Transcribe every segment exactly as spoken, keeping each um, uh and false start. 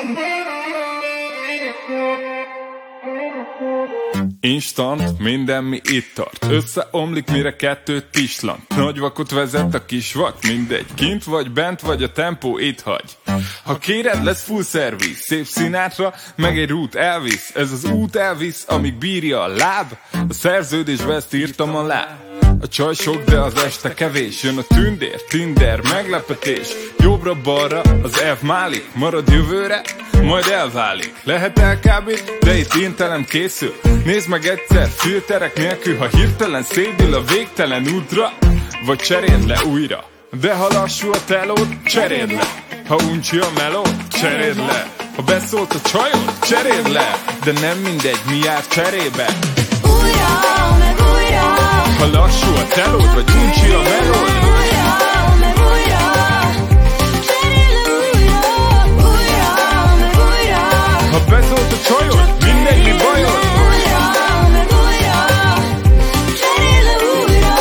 Instant, minden mi itt tart. Összeomlik, mire kettőt tislant. Nagy vakot vezet a kis vak, mindegy. Kint vagy bent vagy, a tempó itt hagy. Ha kéred, lesz full service. Szép Sinatra, meg egy rút elvisz. Ez az út elvisz, amíg bírja a láb. A szerződésbe ezt írtam alá. A csaj sok, de az este kevés. Jön a tündér, Tinder, meglepetés. Jobbra-balra az F málik. Marad jövőre, majd elválik. Lehet elkábít, de itt intelem készül. Nézd meg egyszer, filterek nélkül. Ha hirtelen szédül a végtelen útra, vagy cseréld le újra. De ha lassú a telód, cseréld le. Ha uncsi a melód, cseréld le. Ha beszólt a csajod, cseréld le. De nem mindegy, mi jár cserébe. Újra, meg újra. Ha lassú a telód, vagy uncsi a melód, Újra, meg újra. Cserél újra. Újra, meg újra. ha beszólt a csajod, mindegy, mi bajod. Újra, meg újra. Cserél újra.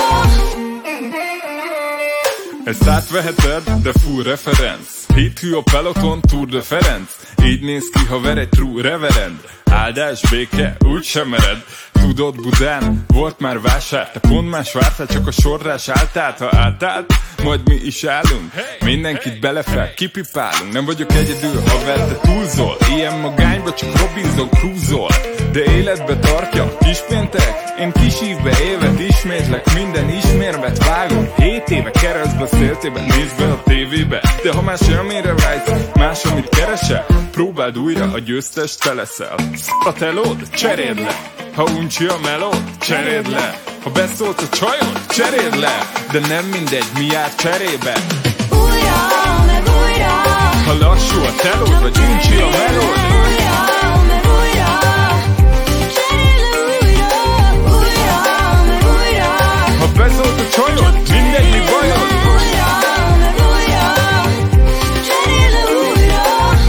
Ezt átveheted, de full reference. Héthű a peloton, Tour de Ferenc. Így néz ki, ha ver egy true reverend. Áldás, béke, úgy sem mered. Tudod, Budán, volt már vásár. Te pont más vártál, csak a sorrás álltál. Ha átállt, majd mi is állunk. Mindenkit belefel, kipipálunk. Nem vagyok egyedül, haver, te túlzol. Ilyen magányba csak Robinson Crusoe-ol. De életbe tartja, kispéntek. Én kis ívbe évet ismétlek. Minden ismérvet vágom. Hét éve keresztbe széltében, nézd be a tévébe. De ha más amire vágysz, más amit keresel, próbáld újra, a győztes te leszel. A telód, cseréld le. Ha uncsi a melód, cseréld le. Ha beszólt a csajod, cseréld le. De nem mindegy, mi jár cserébe. Újra, meg újra. Ha lassú a telód, vagy uncsi a melód, Újra, meg újra. Cserél újra. Újra, meg újra. ha beszólt a csajod, mindegy, mi bajod. Újra, meg újra. Cserél újra.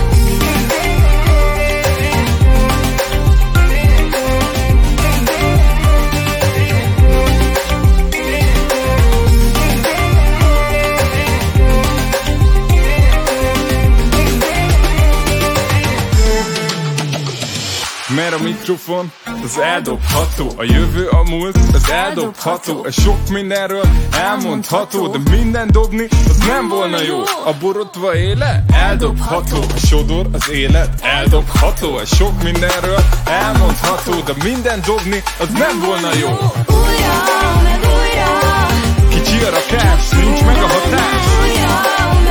Mert a mikrofon, az eldobható. A jövő, a múlt, az eldobható. Ez sok mindenről elmondható, de minden dobni, az nem volna jó. A borotva éle, eldobható. A sodor, az élet, eldobható. Ez sok mindenről elmondható, de minden dobni, az nem volna jó. Újra, meg újra. Kicsi a rakás, nincs meg a hatás. Újra,